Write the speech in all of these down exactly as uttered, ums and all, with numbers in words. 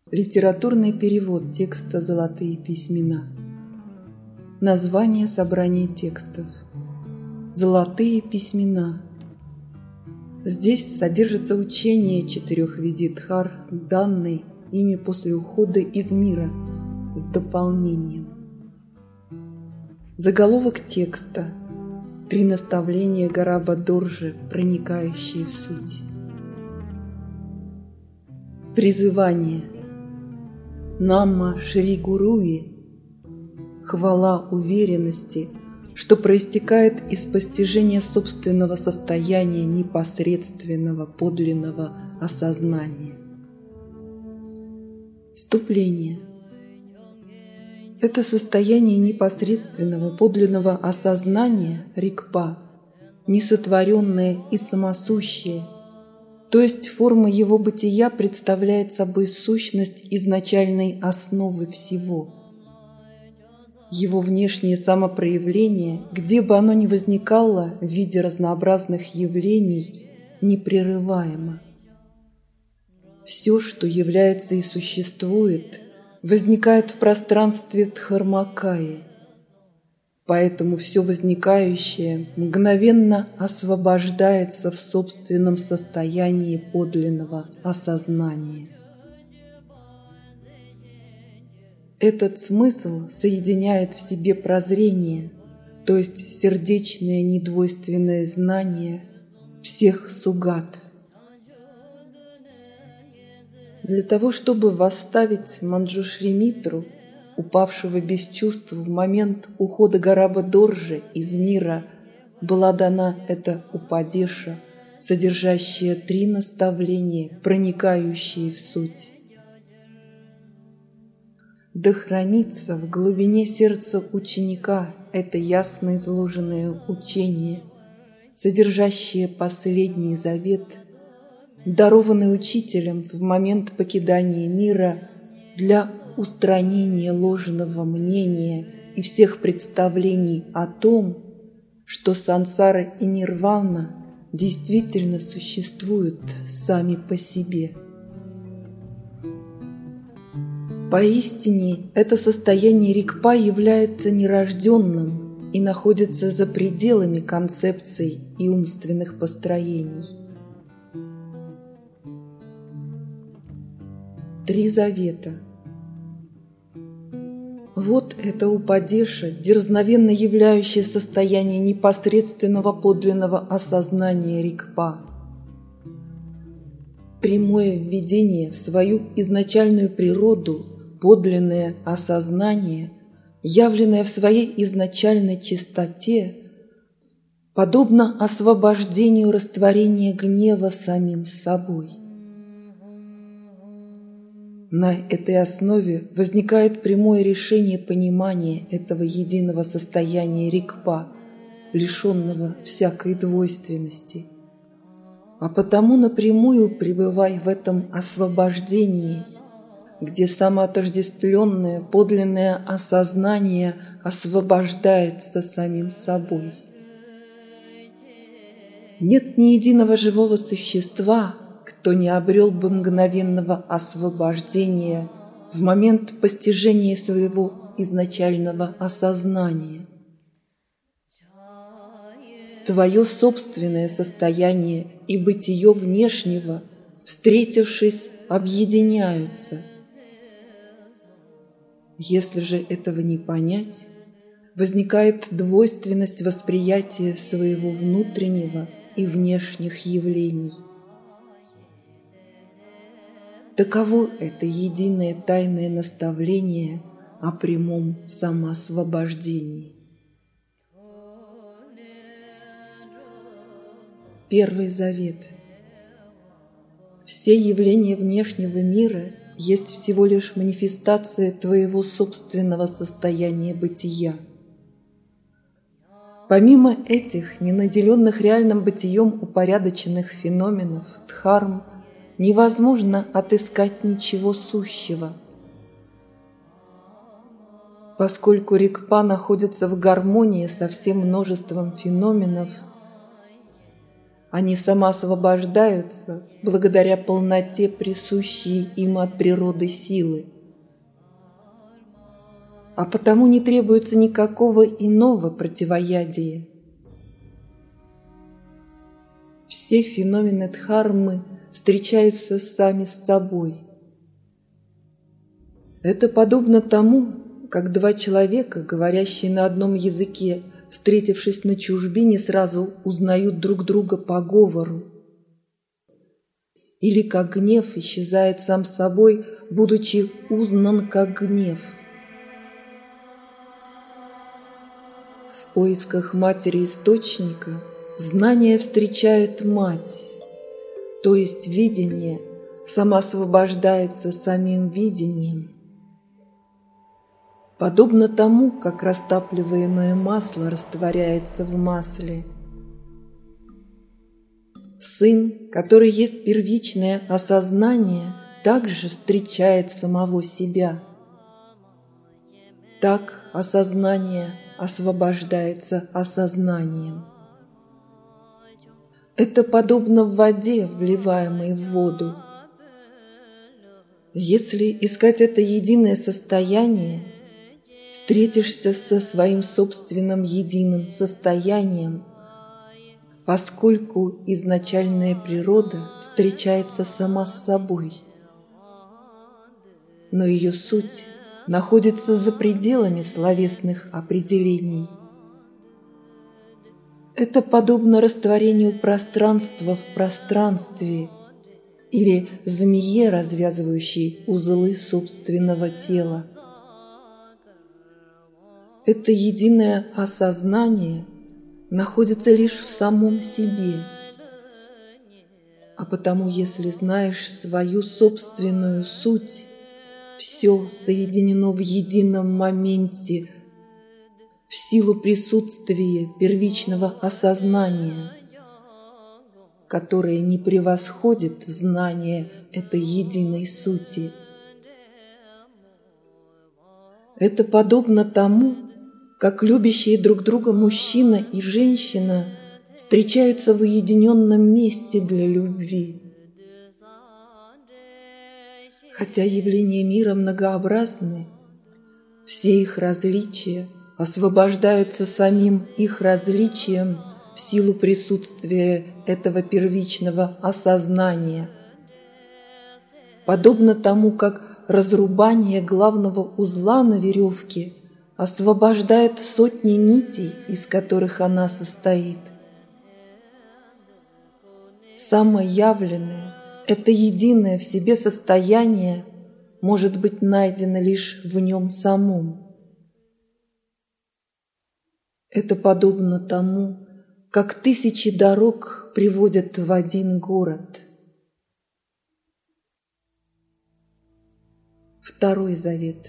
Литературный перевод текста «Золотые письмена». Название собрания текстов. «Золотые письмена». Здесь содержится учение четырех видидхар, данные ими после ухода из мира, с дополнением. Заголовок текста. Три наставления Гарабха-доржи, проникающие в суть. Призывание. Намма Шри Гуруи. Хвала уверенности, что проистекает из постижения собственного состояния непосредственного подлинного осознания. Вступление. Это состояние непосредственного подлинного осознания, рикпа, несотворенное и самосущее, то есть форма его бытия представляет собой сущность изначальной основы всего. Его внешнее самопроявление, где бы оно ни возникало в виде разнообразных явлений, непрерываемо. Все, что является и существует, возникает в пространстве Дхармакаи. Поэтому все возникающее мгновенно освобождается в собственном состоянии подлинного осознания. Этот смысл соединяет в себе прозрение, то есть сердечное недвойственное знание всех сугат. Для того, чтобы восставить Манджушри-Митру, упавшего без чувств в момент ухода Гарабха-доржи из мира, была дана эта упадеша, содержащая три наставления, проникающие в суть. Да хранится в глубине сердца ученика это ясно изложенное учение, содержащее последний завет, дарованный учителем в момент покидания мира для устранения ложного мнения и всех представлений о том, что сансара и нирвана действительно существуют сами по себе. Поистине, это состояние рикпа является нерожденным и находится за пределами концепций и умственных построений. Три завета. Вот это упадеша, дерзновенно являющее состояние непосредственного подлинного осознания рикпа. Прямое введение в свою изначальную природу, подлинное осознание, явленное в своей изначальной чистоте, подобно освобождению растворения гнева самим собой. На этой основе возникает прямое решение понимания этого единого состояния рикпа, лишенного всякой двойственности. А потому напрямую пребывай в этом освобождении, где самоотождествленное подлинное осознание освобождается самим собой. Нет ни единого живого существа, кто не обрел бы мгновенного освобождения в момент постижения своего изначального осознания. Твое собственное состояние и бытие внешнего, встретившись, объединяются. Если же этого не понять, возникает двойственность восприятия своего внутреннего и внешних явлений. Таково это единое тайное наставление о прямом самоосвобождении. Первый завет. Все явления внешнего мира есть всего лишь манифестация твоего собственного состояния бытия. Помимо этих ненаделенных реальным бытием упорядоченных феноменов, дхарм, невозможно отыскать ничего сущего. Поскольку рикпа находится в гармонии со всем множеством феноменов, они самоосвобождаются благодаря полноте присущей им от природы силы. А потому не требуется никакого иного противоядия. Все феномены дхармы встречаются сами с собой. Это подобно тому, как два человека, говорящие на одном языке, встретившись на чужбине, сразу узнают друг друга по говору. Или как гнев исчезает сам собой, будучи узнан как гнев. В поисках матери-источника знание встречает мать, то есть видение самоосвобождается самим видением. Подобно тому, как растапливаемое масло растворяется в масле. Сын, который есть первичное осознание, также встречает самого себя. Так осознание освобождается осознанием. Это подобно воде, вливаемой в воду. Если искать это единое состояние, встретишься со своим собственным единым состоянием, поскольку изначальная природа встречается сама с собой, но ее суть находится за пределами словесных определений. Это подобно растворению пространства в пространстве или змее, развязывающей узлы собственного тела. Это единое осознание находится лишь в самом себе, а потому, если знаешь свою собственную суть, все соединено в едином моменте в силу присутствия первичного осознания, которое не превосходит знание этой единой сути. Это подобно тому, как любящие друг друга мужчина и женщина встречаются в уединенном месте для любви. Хотя явления мира многообразны, все их различия освобождаются самим их различием в силу присутствия этого первичного осознания. Подобно тому, как разрубание главного узла на веревке освобождает сотни нитей, из которых она состоит. Самое явленное, это единое в себе состояние может быть найдено лишь в нем самом. Это подобно тому, как тысячи дорог приводят в один город. Второй завет.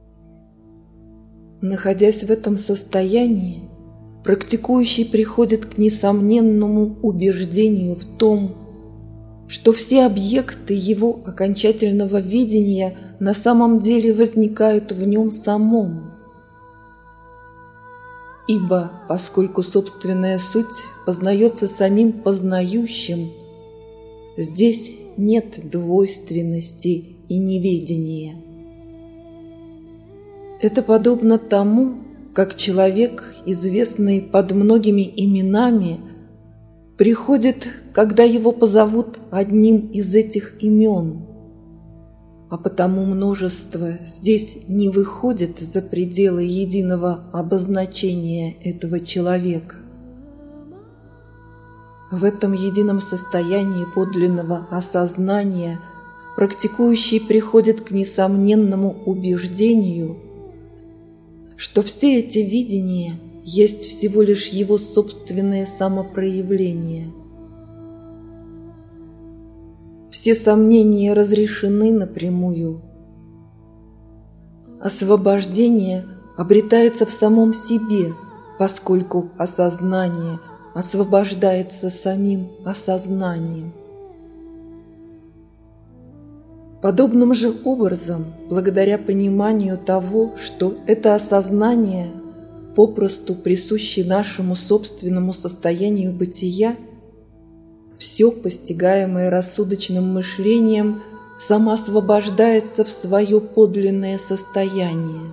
Находясь в этом состоянии, практикующий приходит к несомненному убеждению в том, что все объекты его окончательного видения на самом деле возникают в нем самом. Ибо, поскольку собственная суть познается самим познающим, здесь нет двойственности и неведения. Это подобно тому, как человек, известный под многими именами, приходит, когда его позовут одним из этих имен, а потому множество здесь не выходит за пределы единого обозначения этого человека. В этом едином состоянии подлинного осознания практикующий приходит к несомненному убеждению, что все эти видения есть всего лишь его собственное самопроявление. Все сомнения разрешены напрямую. Освобождение обретается в самом себе, поскольку осознание освобождается самим осознанием. Подобным же образом, благодаря пониманию того, что это осознание попросту присуще нашему собственному состоянию бытия, все, постигаемое рассудочным мышлением, самоосвобождается в свое подлинное состояние.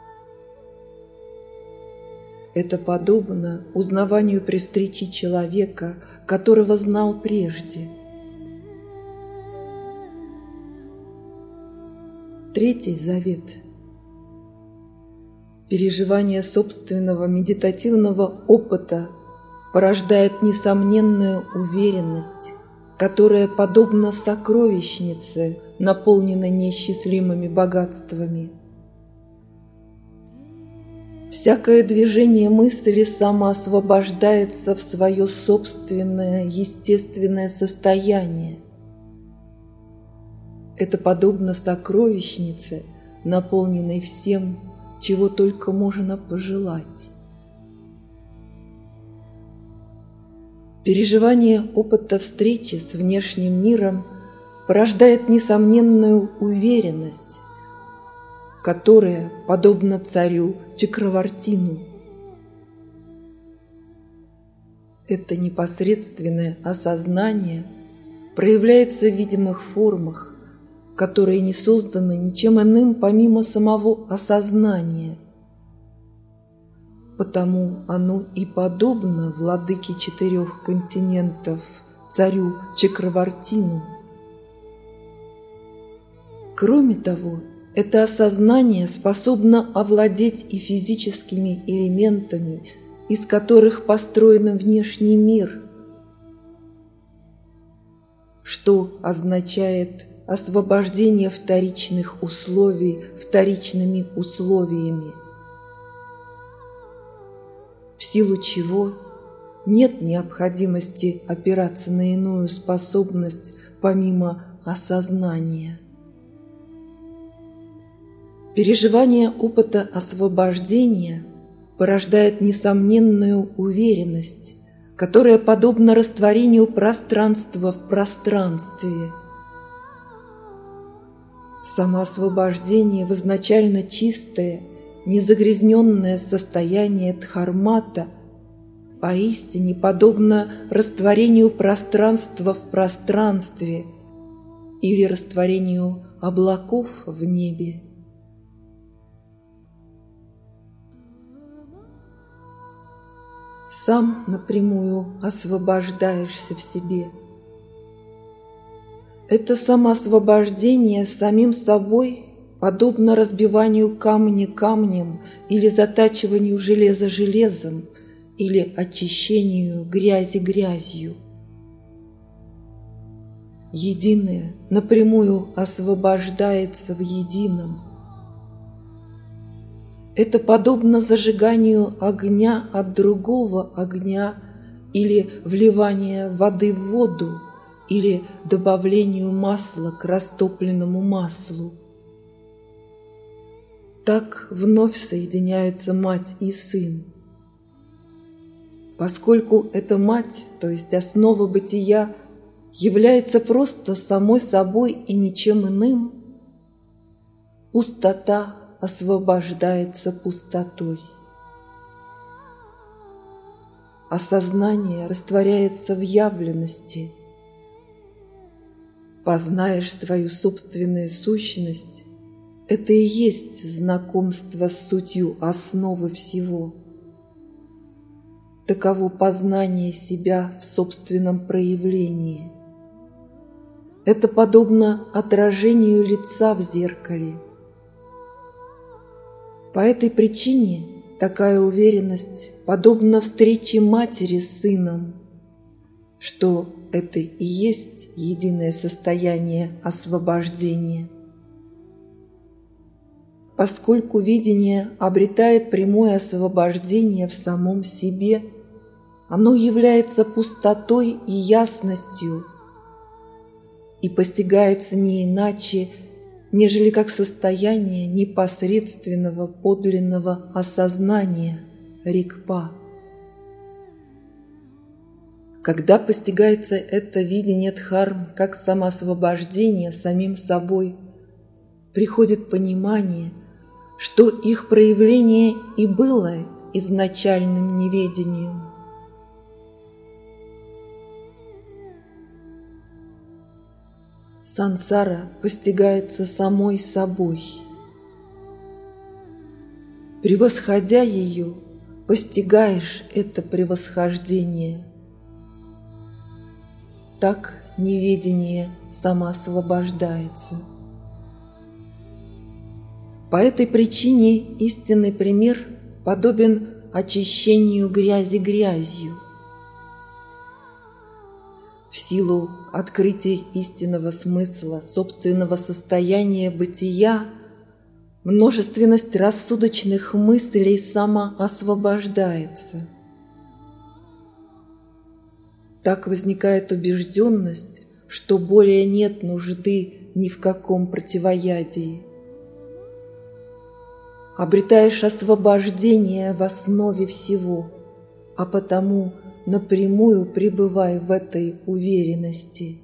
Это подобно узнаванию при встрече человека, которого знал прежде. Третий завет. Переживание собственного медитативного опыта порождает несомненную уверенность, которая подобна сокровищнице, наполненной неисчислимыми богатствами. Всякое движение мысли самоосвобождается в свое собственное естественное состояние. Это подобно сокровищнице, наполненной всем, чего только можно пожелать. Переживание опыта встречи с внешним миром порождает несомненную уверенность, которая подобна царю Чакравартину. Это непосредственное осознание проявляется в видимых формах, которые не созданы ничем иным помимо самого осознания. Потому оно и подобно владыке четырех континентов, царю Чакравартину. Кроме того, это осознание способно овладеть и физическими элементами, из которых построен внешний мир, что означает освобождение вторичных условий вторичными условиями, в силу чего нет необходимости опираться на иную способность помимо осознания. Переживание опыта освобождения порождает несомненную уверенность, которая подобна растворению пространства в пространстве. Самоосвобождение в изначально чистое, незагрязненное состояние дхармата поистине подобно растворению пространства в пространстве или растворению облаков в небе. Сам напрямую освобождаешься в себе. Это самоосвобождение самим собой подобно разбиванию камня камнем или затачиванию железа железом или очищению грязи грязью. Единое напрямую освобождается в едином. Это подобно зажиганию огня от другого огня или вливанию воды в воду, или добавлению масла к растопленному маслу. Так вновь соединяются мать и сын. Поскольку эта мать, то есть основа бытия, является просто самой собой и ничем иным, пустота освобождается пустотой. Осознание растворяется в явленности. Познаешь свою собственную сущность – это и есть знакомство с сутью основы всего. Таково познание себя в собственном проявлении. Это подобно отражению лица в зеркале. По этой причине такая уверенность подобна встрече матери с сыном, что это и есть единое состояние освобождения. Поскольку видение обретает прямое освобождение в самом себе, оно является пустотой и ясностью и постигается не иначе, нежели как состояние непосредственного подлинного осознания рикпа. Когда постигается это видение дхарм как самоосвобождение самим собой, приходит понимание, что их проявление и было изначальным неведением. сансара постигается самой собой. Превосходя ее, постигаешь это превосхождение. Так неведение самоосвобождается. По этой причине истинный пример подобен очищению грязи грязью. В силу открытия истинного смысла собственного состояния бытия множественность рассудочных мыслей самоосвобождается. Так возникает убежденность, что более нет нужды ни в каком противоядии. Обретаешь освобождение в основе всего, а потому напрямую пребывай в этой уверенности.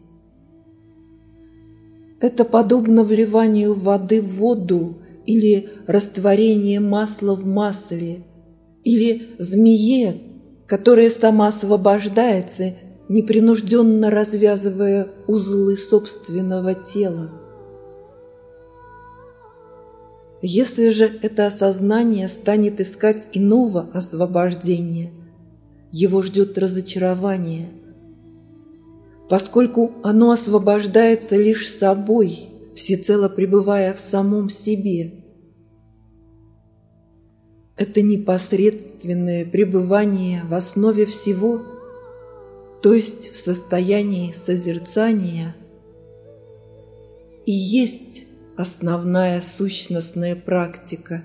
Это подобно вливанию воды в воду или растворению масла в масле, или змее, которая сама освобождается, непринужденно развязывая узлы собственного тела. Если же это осознание станет искать иного освобождения, его ждет разочарование, поскольку оно освобождается лишь собой, всецело пребывая в самом себе. Это непосредственное пребывание в основе всего, то есть в состоянии созерцания, и есть основная сущностная практика.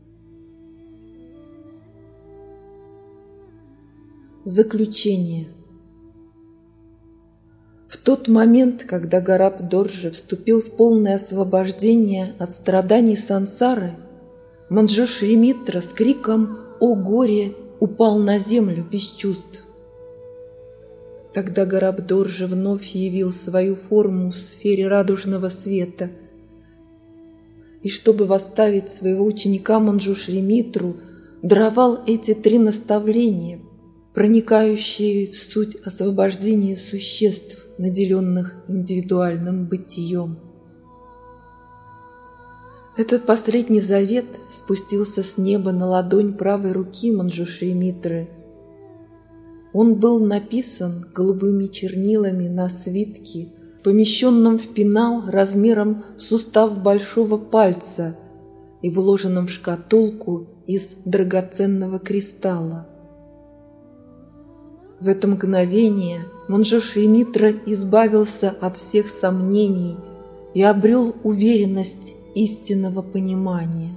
Заключение. В тот момент, когда Гараб Дорже вступил в полное освобождение от страданий сансары, Манджушри Митра с криком «О горе!» упал на землю без чувств. Тогда Гараб Дорже вновь явил свою форму в сфере радужного света, и чтобы восставить своего ученика Манджушри Митру, даровал эти три наставления, проникающие в суть освобождения существ, наделенных индивидуальным бытием. Этот последний завет спустился с неба на ладонь правой руки Манджушри Митры. Он был написан голубыми чернилами на свитке, помещенном в пенал размером в сустав большого пальца и вложенном в шкатулку из драгоценного кристалла. В это мгновение Манджушри Митра избавился от всех сомнений и обрел уверенность истинного понимания.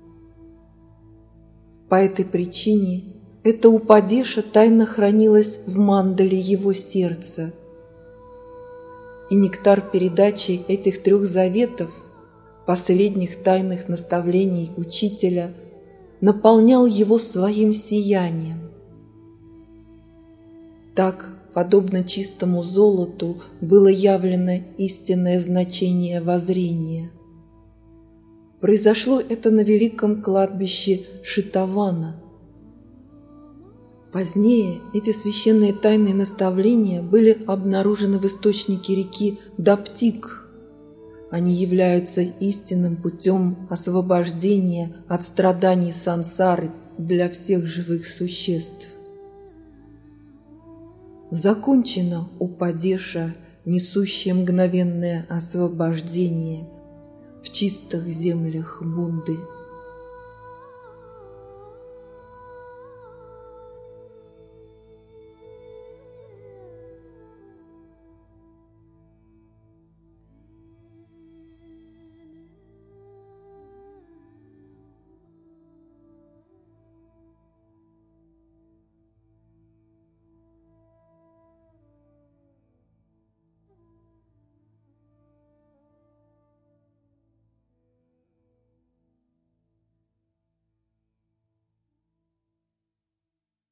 По этой причине эта упадеша тайно хранилась в мандале его сердца. И нектар передачи этих трех заветов, последних тайных наставлений учителя, наполнял его своим сиянием. Так, подобно чистому золоту, было явлено истинное значение воззрения. Произошло это на великом кладбище Шитавана. Позднее эти священные тайные наставления были обнаружены в источнике реки Даптик. Они являются истинным путем освобождения от страданий сансары для всех живых существ. Закончена упадеша, несущая мгновенное освобождение в чистых землях Будды.